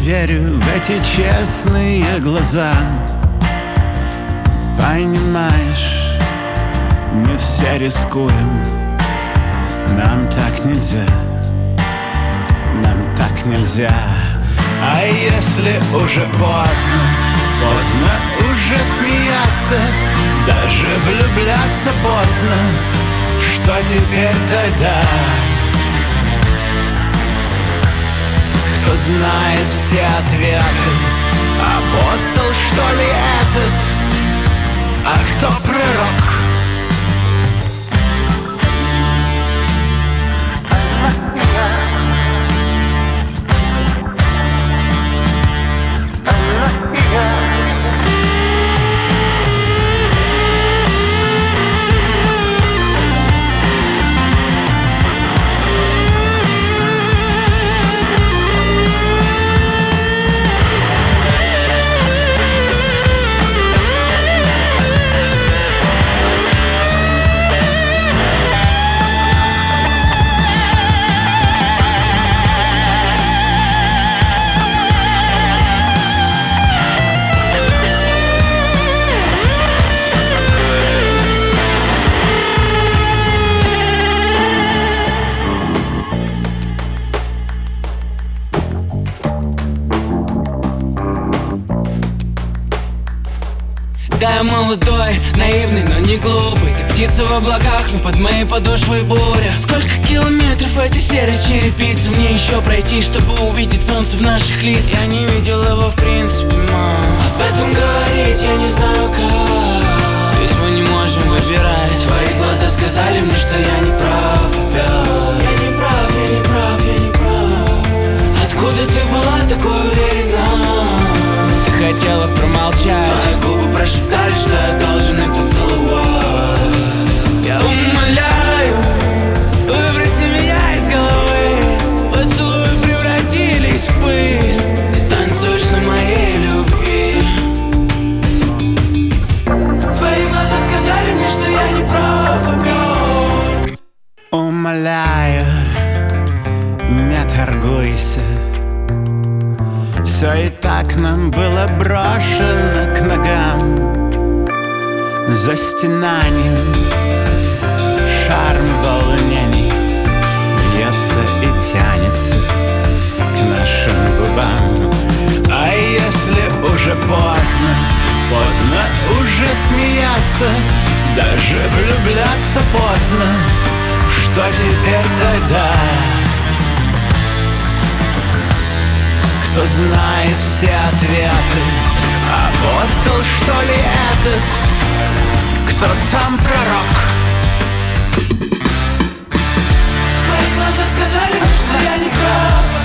верю в эти честные глаза. Понимаешь, мы все рискуем. Нам так нельзя, нам так нельзя. А если уже поздно, поздно уже смеяться, даже влюбляться поздно, что теперь тогда? Кто знает все ответы? Апостол, что ли, этот? А кто пророк? Да, я молодой, наивный, но не глупый. Ты птица в облаках, но под моей подошвой буря. Сколько километров этой серой черепицы мне еще пройти, чтобы увидеть солнце в наших лицах? Я не видел его в принципе, мам. Об этом говорить я не знаю как, ведь мы не можем выбирать. Твои глаза сказали мне, что я не прав опять. Я не прав, я не прав, я не прав. Откуда ты была такой уверена? Ты хотела промолчать. Твои губы прошептали, что я должен их поцеловать. Я умоляю, выброси меня из головы. Поцелуи превратились в пыль. Ты танцуешь на моей любви. Твои глаза сказали мне, что я не прав опять. Умоляю, не торгуйся. Все и так нам было брошено к ногам. За стенанием шарм волнений бьется и тянется к нашим губам. А если уже поздно, поздно уже смеяться, даже влюбляться поздно, что теперь тогда? Кто знает все ответы? Апостол, что ли, этот? Кто там пророк? Твои глаза сказали мне, что я не прав.